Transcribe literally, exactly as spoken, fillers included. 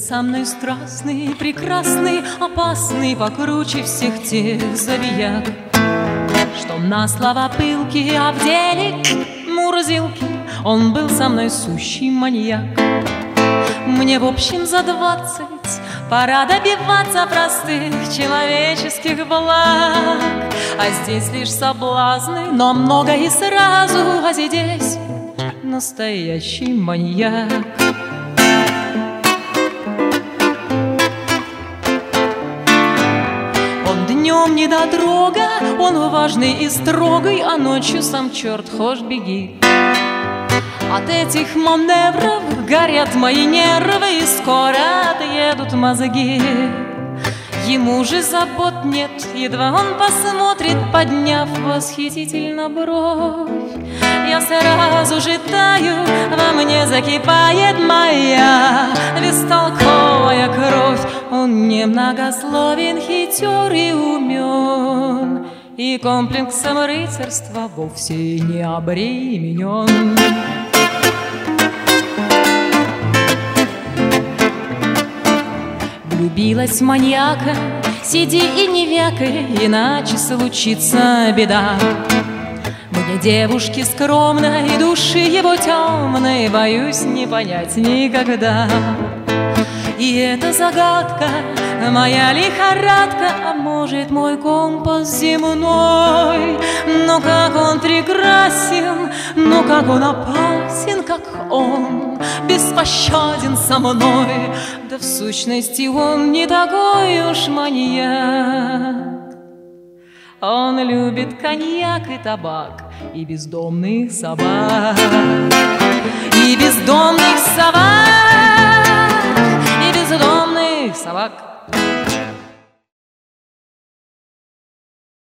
со мной страстный, прекрасный, опасный, покруче всех тех забияк, что на слова пылки, а в деле мурзилки. Он был со мной сущий маньяк. Мне в общем за двадцать, пора добиваться простых человеческих благ. А здесь лишь соблазны, но много и сразу. А здесь настоящий маньяк. Он днем недотрога, он важный и строгий, а ночью сам черт хошь беги. От этих маневров горят мои нервы, и скоро отъедут мозги. Ему же забот нет, едва он посмотрит, подняв восхитительно бровь. Я сразу же таю, во мне закипает моя бестолковая кровь. Он немногословен, хитер и умен, и комплексом рыцарства вовсе не обременен. Влюбилась в маньяка, сиди и не вякай, иначе случится беда. Мне девушки скромной, души его темной, боюсь не понять никогда. И эта загадка, моя лихорадка, а может мой компас земной. Но как он прекрасен, но как он опасен, как он беспощаден со мной. Да в сущности он не такой уж маньяк. Он любит коньяк и табак, и бездомных собак, и бездомных собак, и бездомных собак.